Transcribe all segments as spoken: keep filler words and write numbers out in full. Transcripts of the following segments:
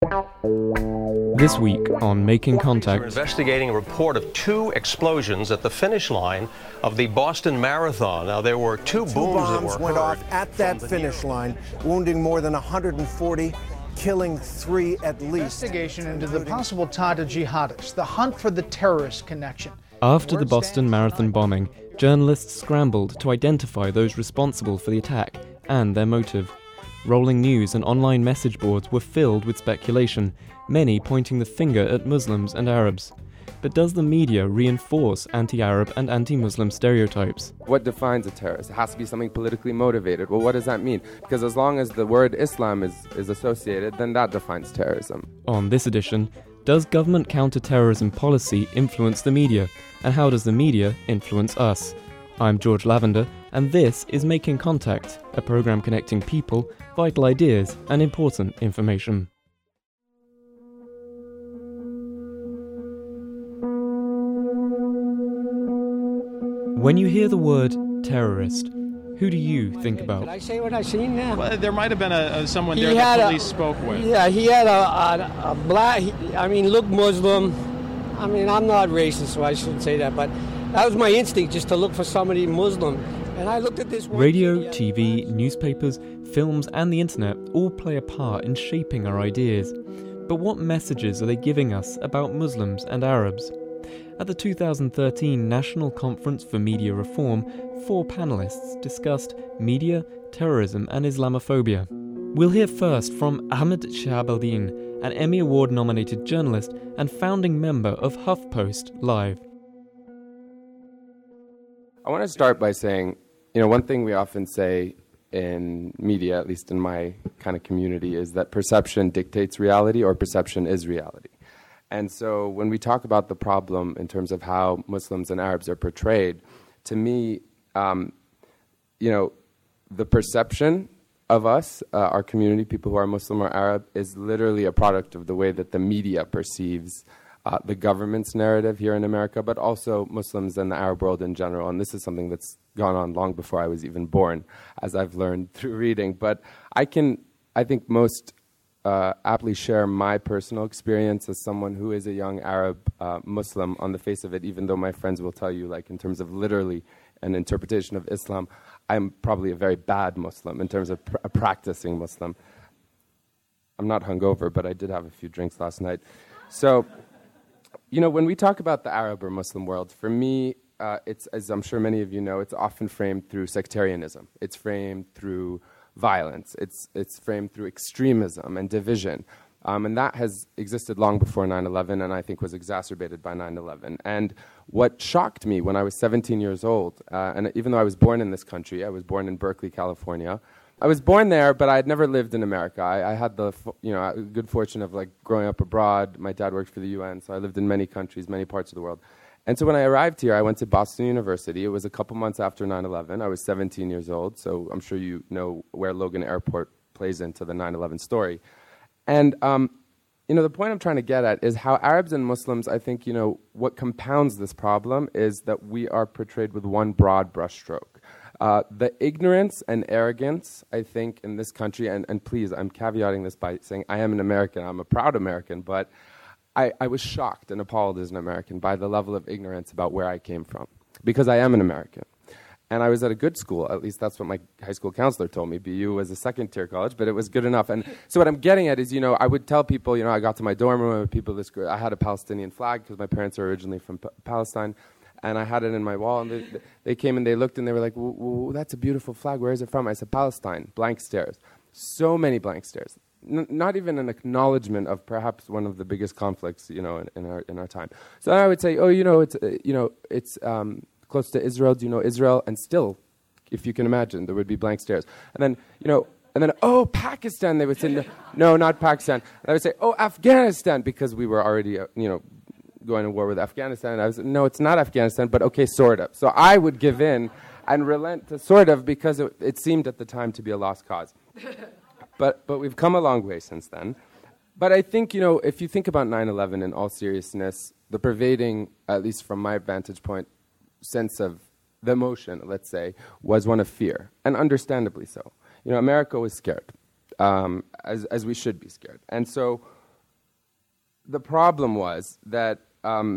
This week on Making Contact, we're investigating a report of two explosions at the finish line of the Boston Marathon. Now, there were two, two booms bombs that were went heard off at that finish line, wounding more than one hundred forty, killing three at least. Investigation into the possible tie to jihadists, the hunt for the terrorist connection. After the Boston Marathon bombing, journalists scrambled to identify those responsible for the attack and their motive. Rolling news and online message boards were filled with speculation, many pointing the finger at Muslims and Arabs. But does the media reinforce anti-Arab and anti-Muslim stereotypes? What defines a terrorist? It has to be something politically motivated. Well, what does that mean? Because as long as the word Islam is, is associated, then that defines terrorism. On this edition, does government counter-terrorism policy influence the media? And how does the media influence us? I'm George Lavender, and this is Making Contact, a program connecting people, vital ideas, and important information. When you hear the word terrorist, who do you think about? Did I say what I seen now? Well, there might have been a, a someone He there had that a- police spoke with. Yeah, he had a, a, a black, he, I mean, looked Muslim. I mean, I'm not racist, so I shouldn't say that, but that was my instinct, just to look for somebody Muslim. And I looked at this one. Radio, T V, newspapers, films, and the internet all play a part in shaping our ideas. But what messages are they giving us about Muslims and Arabs? At the two thousand thirteen National Conference for Media Reform, four panelists discussed media, terrorism, and Islamophobia. We'll hear first from Ahmed Shihab al-Din, an Emmy Award-nominated journalist and founding member of HuffPost Live. I want to start by saying, you know, one thing we often say in media, at least in my kind of community, is that perception dictates reality, or perception is reality. And so when we talk about the problem in terms of how Muslims and Arabs are portrayed, to me, um, you know, the perception of us, uh, our community, people who are Muslim or Arab, is literally a product of the way that the media perceives uh, the government's narrative here in America, but also Muslims and the Arab world in general. And this is something that's gone on long before I was even born, as I've learned through reading. But I can, I think most uh, aptly share my personal experience as someone who is a young Arab uh, Muslim on the face of it, even though my friends will tell you, like, in terms of literally an interpretation of Islam, I'm probably a very bad Muslim in terms of pr- a practicing Muslim. I'm not hungover, but I did have a few drinks last night. So, you know, when we talk about the Arab or Muslim world, for me, uh, it's, as I'm sure many of you know, it's often framed through sectarianism. It's framed through violence. It's, it's framed through extremism and division. Um, and that has existed long before nine eleven, and I think was exacerbated by nine eleven. And what shocked me when I was seventeen years old, uh, and even though I was born in this country, I was born in Berkeley, California. I was born there, but I had never lived in America. I, I had the you know good fortune of like growing up abroad. My dad worked for the U N, so I lived in many countries, many parts of the world. And so when I arrived here, I went to Boston University. It was a couple months after nine eleven. I was seventeen years old, so I'm sure you know where Logan Airport plays into the nine eleven story. And, um, you know, the point I'm trying to get at is how Arabs and Muslims, I think, you know, what compounds this problem is that we are portrayed with one broad brushstroke. Uh, the ignorance and arrogance, I think, in this country, and, and please, I'm caveating this by saying I am an American, I'm a proud American, but I, I was shocked and appalled as an American by the level of ignorance about where I came from, because I am an American. And I was at a good school, at least that's what my high school counselor told me. B U was a second-tier college, but it was good enough. And so what I'm getting at is, you know, I would tell people, you know, I got to my dorm room, and people, this, I had a Palestinian flag, because my parents are originally from P- Palestine, and I had it in my wall, and they, they came and they looked, and they were like, well, well, that's a beautiful flag, where is it from? I said, Palestine, blank stares. So many blank stares. N- not even an acknowledgement of perhaps one of the biggest conflicts, you know, in, in our in our time. So then I would say, oh, you know, it's, uh, you know, it's, um, close to Israel, do you know Israel? And still, if you can imagine, there would be blank stares. And then, you know, and then, oh, Pakistan, they would say, no, no not Pakistan. And I would say, oh, Afghanistan, because we were already, uh, you know, going to war with Afghanistan. And I was, no, it's not Afghanistan, but okay, sort of. So I would give in and relent to sort of, because it, it seemed at the time to be a lost cause. but but we've come a long way since then. But I think, you know, if you think about nine eleven in all seriousness, the pervading, at least from my vantage point, sense of the emotion, let's say, was one of fear, and understandably so. You know, America was scared, um, as as we should be scared. And so the problem was that um,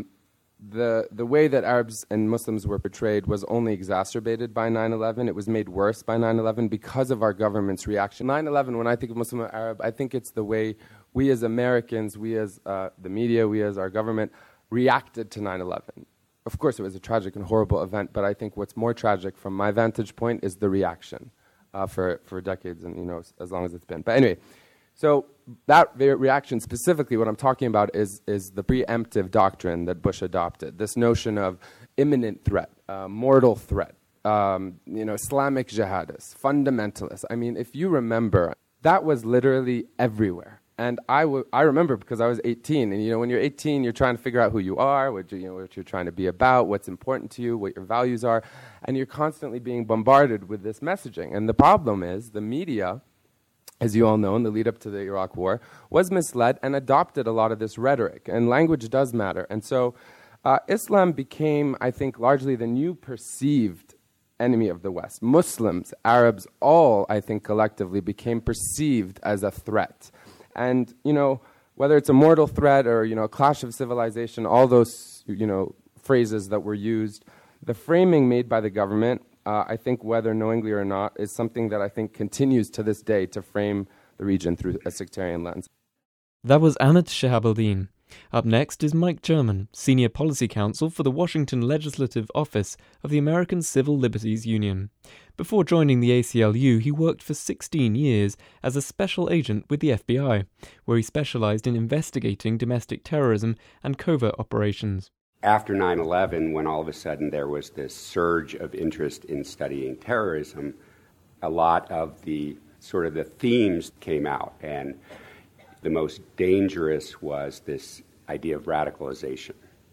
the the way that Arabs and Muslims were portrayed was only exacerbated by nine eleven. It was made worse by nine eleven because of our government's reaction. nine eleven, when I think of Muslim or Arab, I think it's the way we as Americans, we as uh, the media, we as our government reacted to nine eleven. Of course, it was a tragic and horrible event, but I think what's more tragic from my vantage point is the reaction uh, for, for decades and, you know, as long as it's been. But anyway, so that reaction specifically, what I'm talking about is, is the preemptive doctrine that Bush adopted, this notion of imminent threat, uh, mortal threat, um, you know, Islamic jihadists, fundamentalists. I mean, if you remember, that was literally everywhere. And I, w- I remember because I was eighteen, and you know, when you're eighteen, you're trying to figure out who you are, what, you, you know, what you're trying to be about, what's important to you, what your values are, and you're constantly being bombarded with this messaging. And the problem is the media, as you all know, in the lead up to the Iraq War, was misled and adopted a lot of this rhetoric. And language does matter. And so uh, Islam became, I think, largely the new perceived enemy of the West. Muslims, Arabs, all, I think, collectively became perceived as a threat. And, you know, whether it's a mortal threat or, you know, a clash of civilization, all those, you know, phrases that were used, the framing made by the government, uh, I think, whether knowingly or not, is something that I think continues to this day to frame the region through a sectarian lens. That was Ahmed Shahabuddin. Up next is Mike German, Senior Policy Counsel for the Washington Legislative Office of the American Civil Liberties Union. Before joining the A C L U, he worked for sixteen years as a special agent with the F B I, where he specialized in investigating domestic terrorism and covert operations. After nine eleven, when all of a sudden there was this surge of interest in studying terrorism, a lot of the sort of the themes came out, and the most dangerous was this idea of radicalization.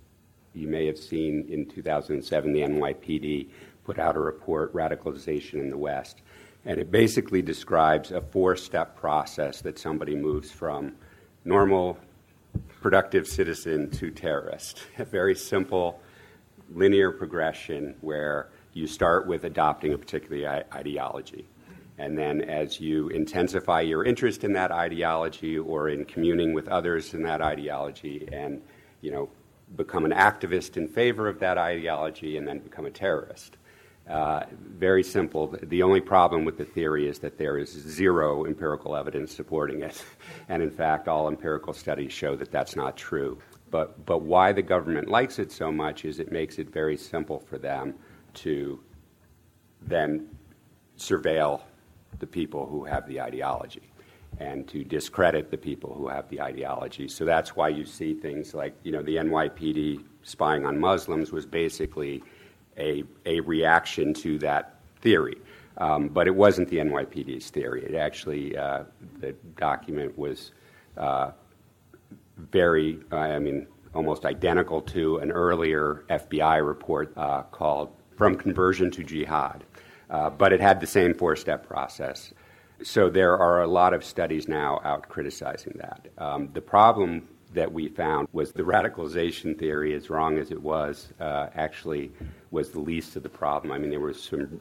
You may have seen in two thousand seven the N Y P D put out a report, Radicalization in the West, and it basically describes a four-step process that somebody moves from normal, productive citizen to terrorist. A very simple, linear progression where you start with adopting a particular ideology. And then as you intensify your interest in that ideology or in communing with others in that ideology and, you know, become an activist in favor of that ideology and then become a terrorist. Uh, very simple. The only problem with the theory is that there is zero empirical evidence supporting it. And in fact, all empirical studies show that that's not true. But, but why the government likes it so much is it makes it very simple for them to then surveil the people who have the ideology and to discredit the people who have the ideology. So that's why you see things like, you know, the N Y P D spying on Muslims was basically a, a reaction to that theory. Um, but it wasn't the N Y P D's theory. It actually, uh, the document was uh, very, uh, I mean, almost identical to an earlier F B I report uh, called From Conversion to Jihad. Uh, but it had the same four-step process. So there are a lot of studies now out criticizing that. Um, the problem that we found was the radicalization theory, as wrong as it was, uh, actually was the least of the problem. I mean, there was some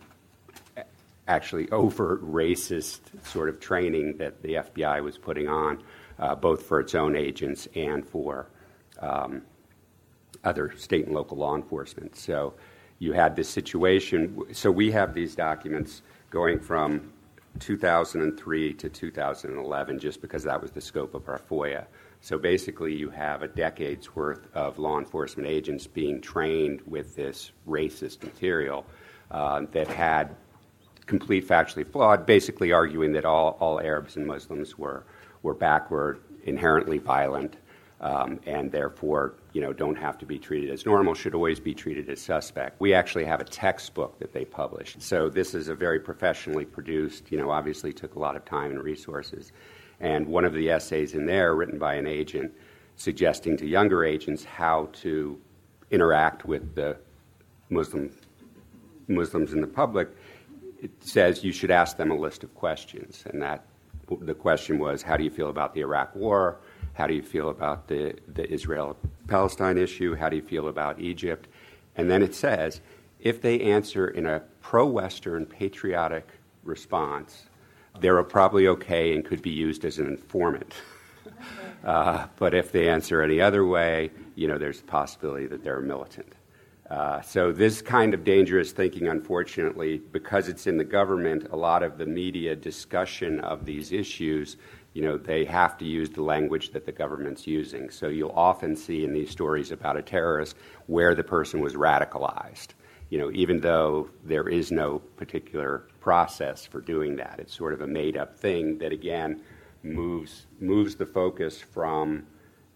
actually overt racist sort of training that the F B I was putting on, uh, both for its own agents and for um, other state and local law enforcement. So you had this situation. So we have these documents going from two thousand three to two thousand eleven just because that was the scope of our FOIA. So basically you have a decade's worth of law enforcement agents being trained with this racist material uh, that had complete factually flawed, basically arguing that all, all Arabs and Muslims were, were backward, inherently violent, Um, and therefore, you know, don't have to be treated as normal, should always be treated as suspect. We actually have a textbook that they published. So this is a very professionally produced, you know, obviously took a lot of time and resources. And one of the essays in there, written by an agent, suggesting to younger agents how to interact with the Muslim Muslims in the public, it says you should ask them a list of questions. And that the question was, how do you feel about the Iraq War? How do you feel about the, the Israel-Palestine issue? How do you feel about Egypt? And then it says, if they answer in a pro-Western patriotic response, they're probably okay and could be used as an informant. Uh, but if they answer any other way, you know, there's a possibility that they're militant. Uh, so this kind of dangerous thinking, unfortunately, because it's in the government, a lot of the media discussion of these issues, you know, they have to use the language that the government's using. So you'll often see in these stories about a terrorist where the person was radicalized, you know, even though there is no particular process for doing that. It's sort of a made-up thing that, again, moves moves the focus from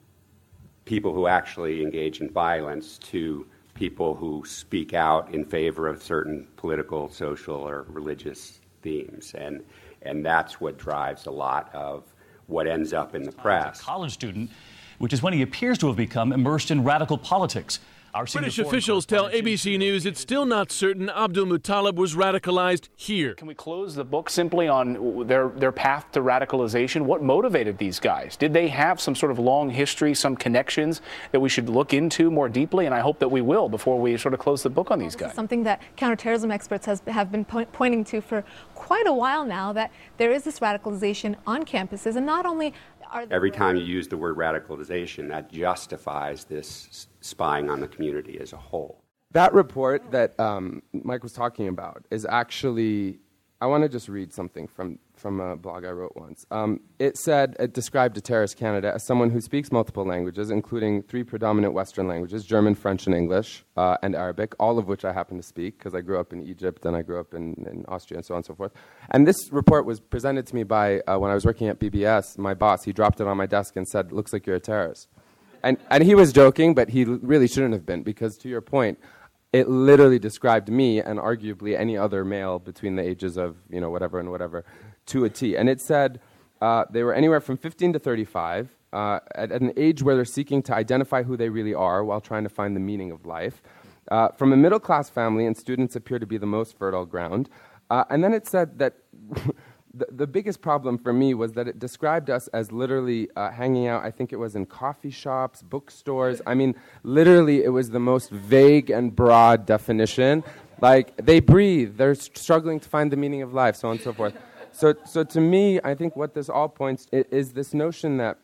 people who actually engage in violence to people who speak out in favor of certain political, social, or religious themes. And and that's what drives a lot of what ends up in the press. A college student, which is when he appears to have become immersed in radical politics. Our British officials tell A B C News it's still not certain Abdul Muttalib was radicalized here. Can we close the book simply on their, their path to radicalization? What motivated these guys? Did they have some sort of long history, some connections that we should look into more deeply? And I hope that we will before we sort of close the book on these guys. Something that counterterrorism experts has, have been po- pointing to for quite a while now, that there is this radicalization on campuses, and not only every time you use the word radicalization, that justifies this spying on the community as a whole. That report that um, Mike was talking about is actually, I want to just read something from, from a blog I wrote once. Um, it said, it described a terrorist candidate as someone who speaks multiple languages, including three predominant Western languages, German, French, and English, uh, and Arabic, all of which I happen to speak because I grew up in Egypt and I grew up in, in Austria and so on and so forth. And this report was presented to me by, uh, when I was working at B B S, my boss. He dropped it on my desk and said, looks like you're a terrorist. And, and he was joking, but he really shouldn't have been, because to your point, it literally described me and arguably any other male between the ages of, you know, whatever and whatever to a T. And it said uh, they were anywhere from fifteen to thirty-five, uh, at, at an age where they're seeking to identify who they really are while trying to find the meaning of life. Uh, from a middle-class family, and students appear to be the most fertile ground. Uh, and then it said that the, the biggest problem for me was that it described us as literally uh, hanging out, I think it was in coffee shops, bookstores. I mean, literally it was the most vague and broad definition. Like, they breathe, they're struggling to find the meaning of life, so on and so forth. So, so to me, I think what this all points to is this notion that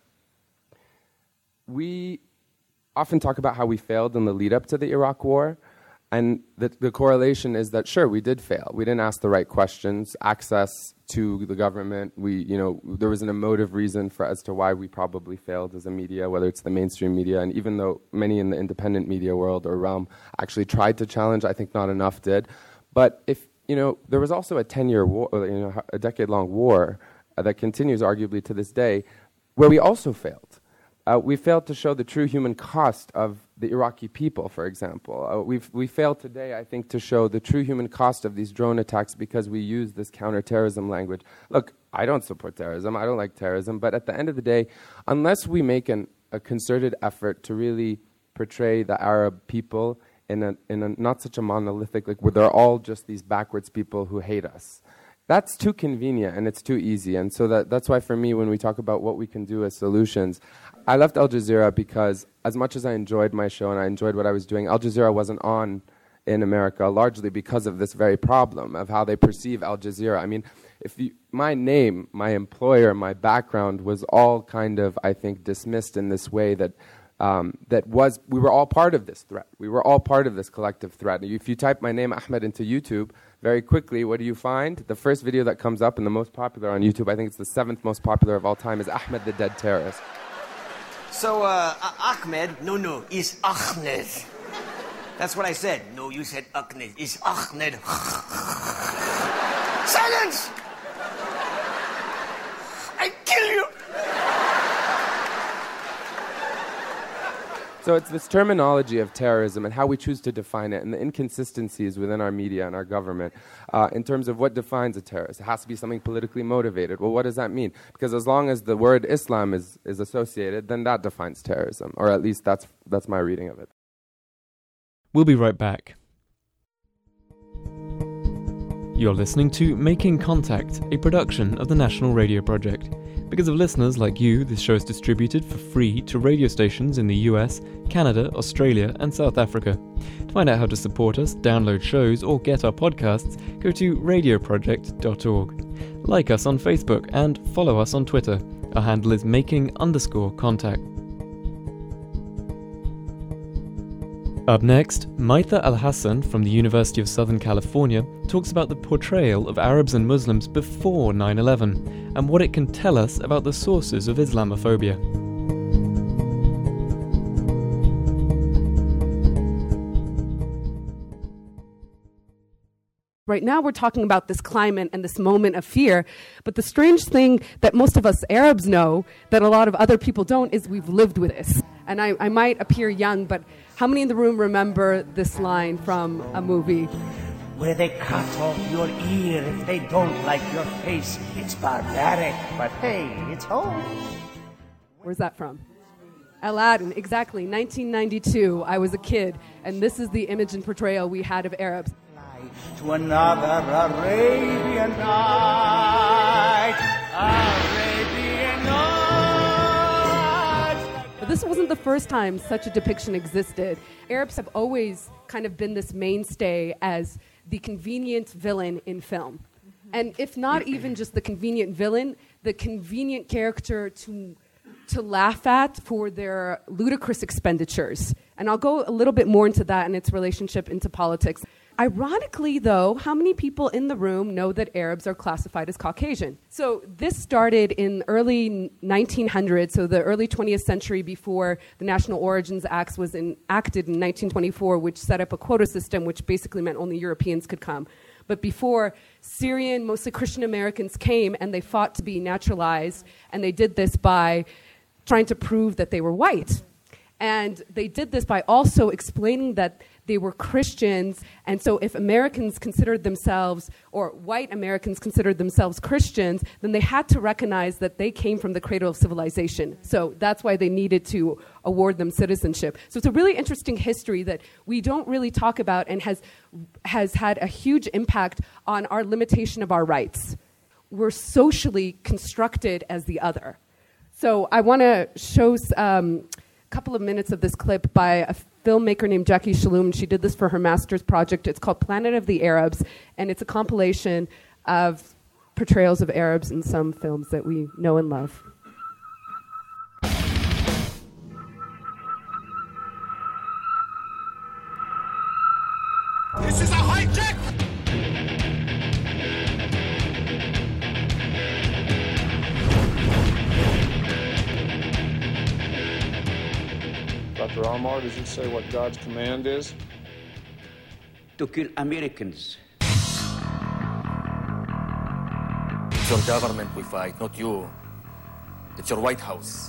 we often talk about how we failed in the lead up to the Iraq War. And the, the correlation is that, sure, we did fail. We didn't ask the right questions, access to the government. We, you know, there was an emotive reason for as to why we probably failed as a media, whether it's the mainstream media. And even though many in the independent media world or realm actually tried to challenge, I think not enough did. But if, you know, there was also a ten-year war, you know, a decade-long war uh, that continues arguably to this day, where we also failed. Uh, we failed to show the true human cost of the Iraqi people, for example. Uh, we've, we failed today, I think, to show the true human cost of these drone attacks because we use this counterterrorism language. Look, I don't support terrorism. I don't like terrorism. But at the end of the day, unless we make an, a concerted effort to really portray the Arab people in a, in a not such a monolithic, like where they're all just these backwards people who hate us, that's too convenient and it's too easy. And so that, that's why for me, when we talk about what we can do as solutions, I left Al Jazeera because as much as I enjoyed my show and I enjoyed what I was doing, Al Jazeera wasn't on in America largely because of this very problem of how they perceive Al Jazeera. I mean, if you, my name, my employer, my background was all kind of, I think, dismissed in this way that um, that was, we were all part of this threat. We were all part of this collective threat. If you type my name, Ahmed, into YouTube, very quickly, what do you find? The first video that comes up and the most popular on YouTube, I think it's the seventh most popular of all time, is Ahmed the Dead Terrorist. So, uh, Ahmed, no, no, is Ahmed. That's what I said. No, you said Ahmed. Is Ahmed. Silence! I kill you! So it's this terminology of terrorism and how we choose to define it and the inconsistencies within our media and our government uh, in terms of what defines a terrorist. It has to be something politically motivated. Well, what does that mean? Because as long as the word Islam is, is associated, then that defines terrorism, or at least that's, that's my reading of it. We'll be right back. You're listening to Making Contact, a production of the National Radio Project. Because of listeners like you, this show is distributed for free to radio stations in the U S, Canada, Australia, and South Africa. To find out how to support us, download shows, or get our podcasts, go to radio project dot org. Like us on Facebook and follow us on Twitter Our handle is making underscore contact. Up next, Maitha Al-Hassan from the University of Southern California talks about the portrayal of Arabs and Muslims before nine eleven and what it can tell us about the sources of Islamophobia. Right now we're talking about this climate and this moment of fear, but the strange thing that most of us Arabs know that a lot of other people don't is we've lived with this. And I, I might appear young, but how many in the room remember this line from a movie? Where they cut off your ear if they don't like your face. It's barbaric, but hey, it's home. Where's that from? Aladdin, exactly, nineteen ninety-two. I was a kid, and this is the image and portrayal we had of Arabs. To another Arabian night, Arabian night. But this wasn't the first time such a depiction existed. Arabs have always kind of been this mainstay as the convenient villain in film. Mm-hmm. And if not even just the convenient villain, the convenient character to to laugh at for their ludicrous expenditures. And I'll go a little bit more into that and its relationship into politics. Ironically, though, how many people in the room know that Arabs are classified as Caucasian? So this started in early nineteen hundreds, so the early twentieth century, before the National Origins Act was enacted in nineteen twenty-four, which set up a quota system, which basically meant only Europeans could come. But before, Syrian, mostly Christian Americans came, and they fought to be naturalized, and they did this by trying to prove that they were white. And they did this by also explaining that they were Christians, and so if Americans considered themselves, or white Americans considered themselves Christians, then they had to recognize that they came from the cradle of civilization. So that's why they needed to award them citizenship. So it's a really interesting history that we don't really talk about and has has had a huge impact on our limitation of our rights. We're socially constructed as the other. So I want to show um, a couple of minutes of this clip by a filmmaker named Jackie Shalhoub. She did this for her master's project. It's called Planet of the Arabs, and it's a compilation of portrayals of Arabs in some films that we know and love. This is a hijack! Doctor Almar, does it say what God's command is? To kill Americans. It's your government we fight, not you. It's your White House.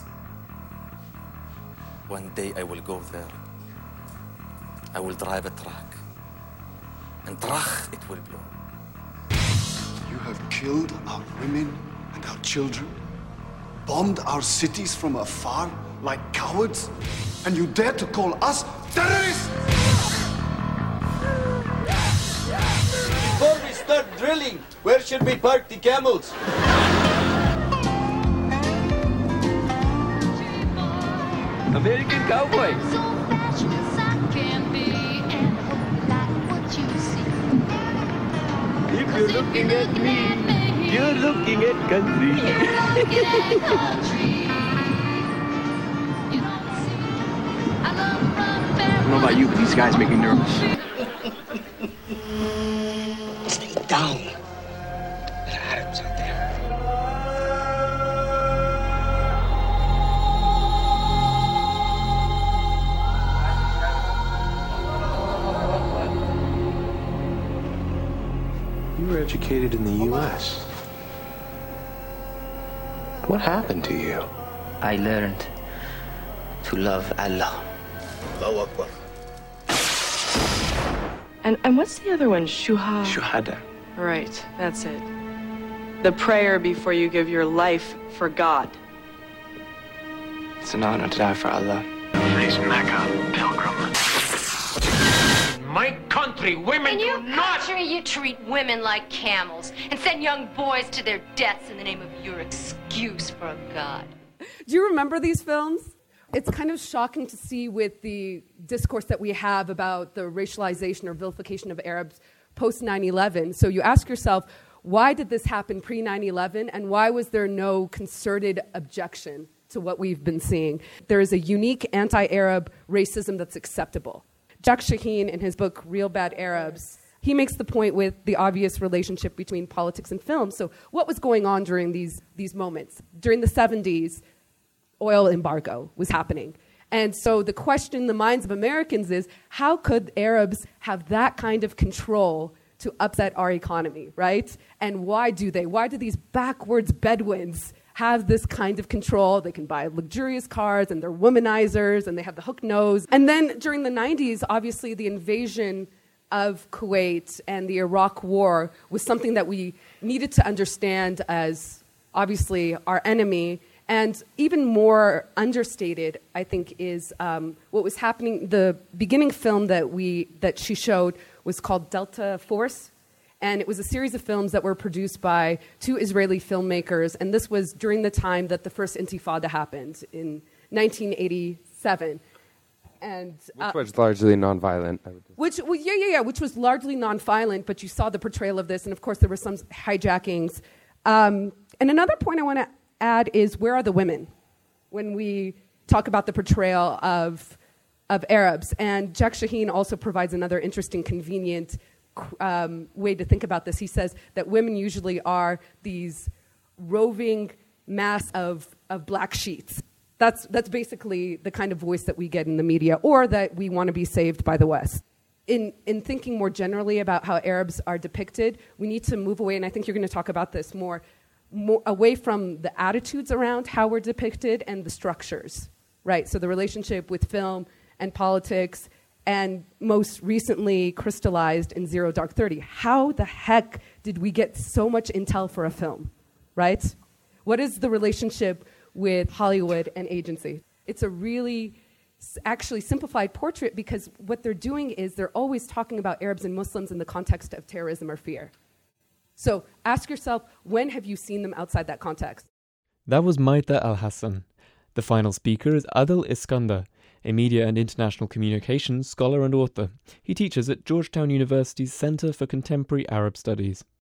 One day I will go there. I will drive a truck. And trach, it will blow. You have killed our women and our children, bombed our cities from afar like cowards, and you dare to call us terrorists? Before we start drilling, where should we park the camels? American cowboys. If you're looking at me, you're looking at country. I don't know about you, but these guys make me nervous. Stay down. There are Arabs out there. You were educated in the U S What happened to you? I learned to love Allah. Allahu Akbar. And and what's the other one? Shuha. Shuhada. Right, that's it. The prayer before you give your life for God. It's an honor to die for Allah. Nice Mecca, pilgrim. My country, women In do your not... country, you treat women like camels and send young boys to their deaths in the name of your excuse for a god. Do you remember these films? It's kind of shocking to see with the discourse that we have about the racialization or vilification of Arabs post nine eleven. So you ask yourself, why did this happen pre nine eleven, and why was there no concerted objection to what we've been seeing? There is a unique anti-Arab racism that's acceptable. Jack Shaheen, in his book Real Bad Arabs, he makes the point with the obvious relationship between politics and film. So what was going on during these, these moments? During the seventies, oil embargo was happening. And so the question in the minds of Americans is, how could Arabs have that kind of control to upset our economy, right? And why do they? Why do these backwards Bedouins have this kind of control? They can buy luxurious cars, and they're womanizers, and they have the hook nose. And then during the nineties, obviously the invasion of Kuwait and the Iraq War was something that we needed to understand as obviously our enemy. And even more understated, I think, is um, what was happening. The beginning film that we that she showed was called Delta Force, and it was a series of films that were produced by two Israeli filmmakers, and this was during the time that the first Intifada happened in nineteen eighty-seven. And, uh, which was largely nonviolent. I would which, well, yeah, yeah, yeah, which was largely nonviolent, but you saw the portrayal of this, and of course there were some hijackings. Um, and another point I want to add is, where are the women when we talk about the portrayal of of Arabs? And Jack Shaheen also provides another interesting, convenient um, way to think about this. He says that women usually are these roving mass of, of black sheets. That's, that's basically the kind of voice that we get in the media, or that we want to be saved by the West. In, in thinking more generally about how Arabs are depicted, we need to move away, and I think you're going to talk about this more, more away from the attitudes around how we're depicted and the structures, right? So the relationship with film and politics, and most recently crystallized in Zero Dark Thirty. How the heck did we get so much intel for a film, right? What is the relationship with Hollywood and agency? It's a really actually simplified portrait, because what they're doing is they're always talking about Arabs and Muslims in the context of terrorism or fear. So ask yourself, when have you seen them outside that context? That was Maita Al-Hassan. The final speaker is Adil Iskandar, a media and international communications scholar and author. He teaches at Georgetown University's Center for Contemporary Arab Studies.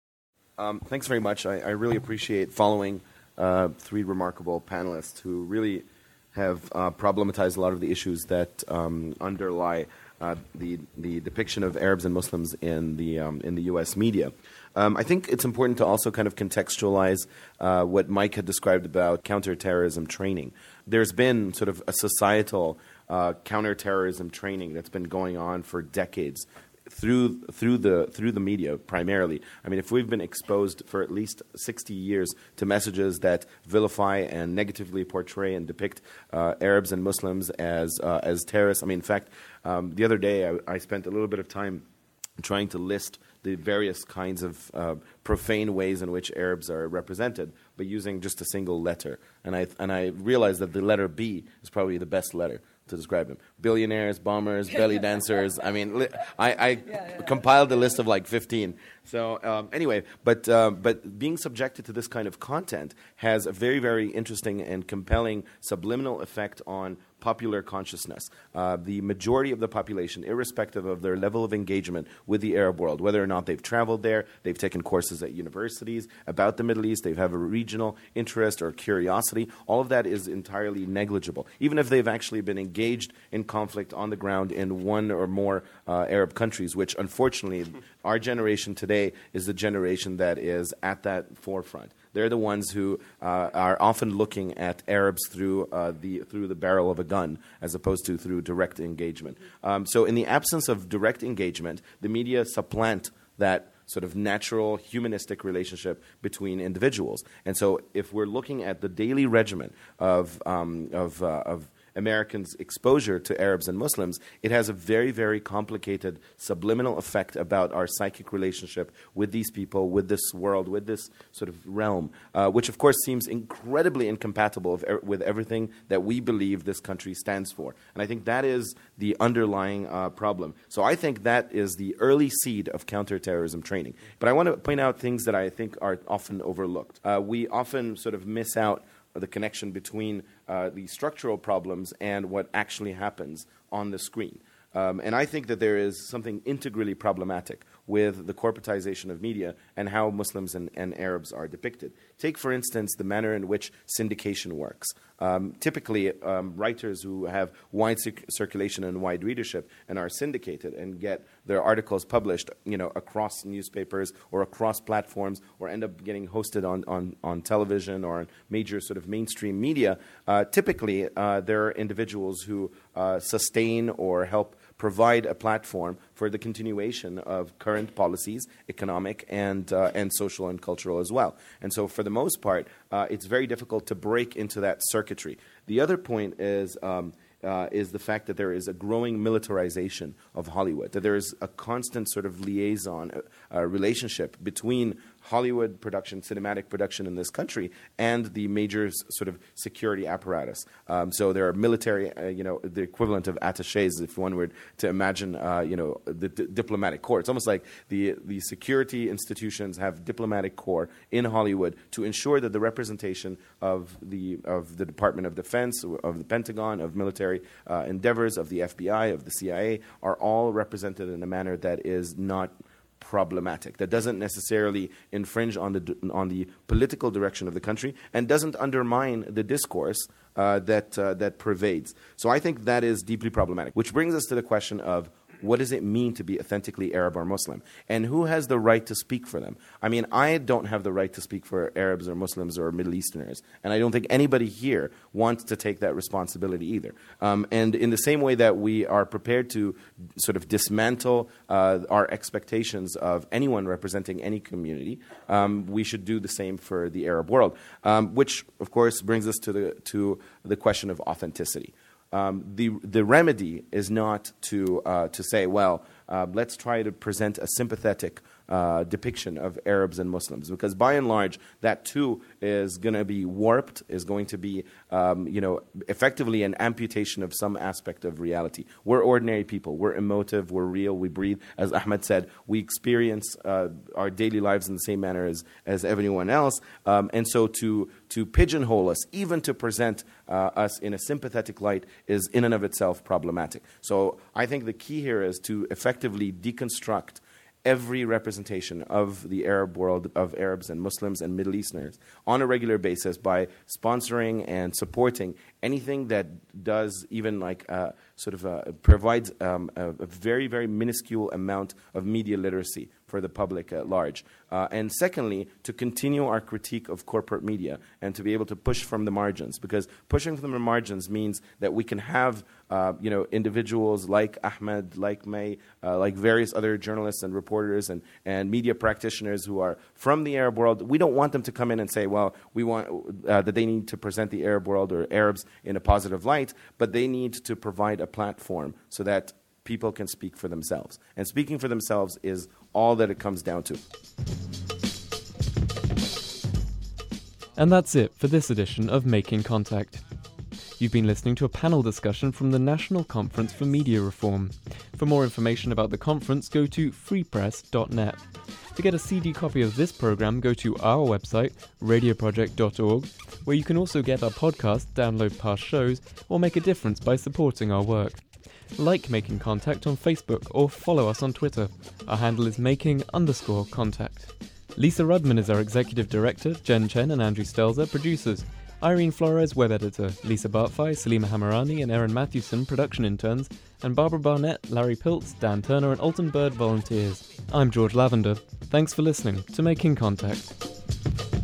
Um, thanks very much. I, I really appreciate following uh, three remarkable panelists who really have uh, problematized a lot of the issues that um, underlie uh, the the depiction of Arabs and Muslims in the um, in the U S media. Um, I think it's important to also kind of contextualize uh, what Mike had described about counterterrorism training. There's been sort of a societal uh, counterterrorism training that's been going on for decades through through the through the media primarily. I mean, if we've been exposed for at least sixty years to messages that vilify and negatively portray and depict uh, Arabs and Muslims as uh, as terrorists. I mean, in fact, um, the other day I, I spent a little bit of time trying to list the various kinds of uh, profane ways in which Arabs are represented, but using just a single letter. And I and I realized that the letter B is probably the best letter to describe them. Billionaires, bombers, belly dancers. I mean, li- I, I yeah, yeah, compiled a list of like fifteen. So um, anyway, but uh, but being subjected to this kind of content has a very, very interesting and compelling subliminal effect on popular consciousness. Uh, the majority of the population, irrespective of their level of engagement with the Arab world, whether or not they've traveled there, they've taken courses at universities about the Middle East, they have a regional interest or curiosity, all of that is entirely negligible. Even if they've actually been engaged in conflict on the ground in one or more uh, Arab countries, which unfortunately our generation today is the generation that is at that forefront. They're the ones who uh, are often looking at Arabs through uh, the through the barrel of a gun, as opposed to through direct engagement. Um, so, in the absence of direct engagement, the media supplant that sort of natural humanistic relationship between individuals. And so, if we're looking at the daily regimen of um, of, uh, of Americans' exposure to Arabs and Muslims, it has a very, very complicated subliminal effect about our psychic relationship with these people, with this world, with this sort of realm, uh, which of course seems incredibly incompatible with, er- with everything that we believe this country stands for. And I think that is the underlying uh, problem. So I think that is the early seed of counterterrorism training. But I want to point out things that I think are often overlooked. Uh, we often sort of miss out the connection between uh, the structural problems and what actually happens on the screen. Um, and I think that there is something integrally problematic with the corporatization of media and how Muslims and, and Arabs are depicted. Take, for instance, the manner in which syndication works. Um, typically, um, writers who have wide circ- circulation and wide readership and are syndicated and get their articles published, you know, across newspapers or across platforms, or end up getting hosted on, on, on television or on major sort of mainstream media. Uh, typically, uh, there are individuals who uh, sustain or help provide a platform for the continuation of current policies, economic and uh, and social and cultural as well. And so, for the most part, uh, it's very difficult to break into that circuitry. The other point is um, uh, is the fact that there is a growing militarization of Hollywood, that there is a constant sort of liaison uh, uh, relationship between Hollywood production, cinematic production in this country, and the major s- sort of security apparatus. Um, so there are military, uh, you know, the equivalent of attachés, if one were to imagine, uh, you know, the d- diplomatic corps. It's almost like the the security institutions have diplomatic corps in Hollywood to ensure that the representation of the of the Department of Defense, of the Pentagon, of military uh, endeavors, of the F B I, of the C I A, are all represented in a manner that is not problematic, that doesn't necessarily infringe on the on the political direction of the country, and doesn't undermine the discourse uh, that uh, that pervades. So I think that is deeply problematic. Which brings us to the question of, what does it mean to be authentically Arab or Muslim? And who has the right to speak for them? I mean, I don't have the right to speak for Arabs or Muslims or Middle Easterners. And I don't think anybody here wants to take that responsibility either. Um, and in the same way that we are prepared to sort of dismantle uh, our expectations of anyone representing any community, um, we should do the same for the Arab world. Um, which, of course, brings us to the to the question of authenticity. Um, the the remedy is not to uh, to say, well, uh, let's try to present a sympathetic uh, depiction of Arabs and Muslims, because by and large that too is going to be warped, is going to be um, you know effectively an amputation of some aspect of reality. We're ordinary people. We're emotive. We're real. We breathe. As Ahmed said, we experience uh, our daily lives in the same manner as as everyone else. Um, and so to to pigeonhole us, even to present uh, us in a sympathetic light, is in and of itself problematic. So I think the key here is to effectively deconstruct every representation of the Arab world, of Arabs and Muslims and Middle Easterners on a regular basis by sponsoring and supporting anything that does even like uh, sort of uh, provides um, a, a very, very minuscule amount of media literacy for the public at large. Uh, and secondly, to continue our critique of corporate media and to be able to push from the margins, because pushing from the margins means that we can have uh, you know, individuals like Ahmed, like May, uh, like various other journalists and reporters and, and media practitioners who are from the Arab world. We don't want them to come in and say, well, we want uh, that they need to present the Arab world or Arabs in a positive light, but they need to provide a platform so that people can speak for themselves. And speaking for themselves is all that it comes down to. And that's it for this edition of Making Contact. You've been listening to a panel discussion from the National Conference for Media Reform. For more information about the conference, go to free press dot net. To get a C D copy of this program, go to our website, radio project dot org, where you can also get our podcast, download past shows, or make a difference by supporting our work. Like Making Contact on Facebook or follow us on Twitter. Our handle is making underscore contact. Lisa Rudman is our executive director, Jen Chen and Andrew Stelzer, producers. Irene Flores, web editor, Lisa Bartfai, Salima Hamarani and Erin Matthewson, production interns, and Barbara Barnett, Larry Piltz, Dan Turner and Alton Bird volunteers. I'm George Lavender. Thanks for listening to Making Contact.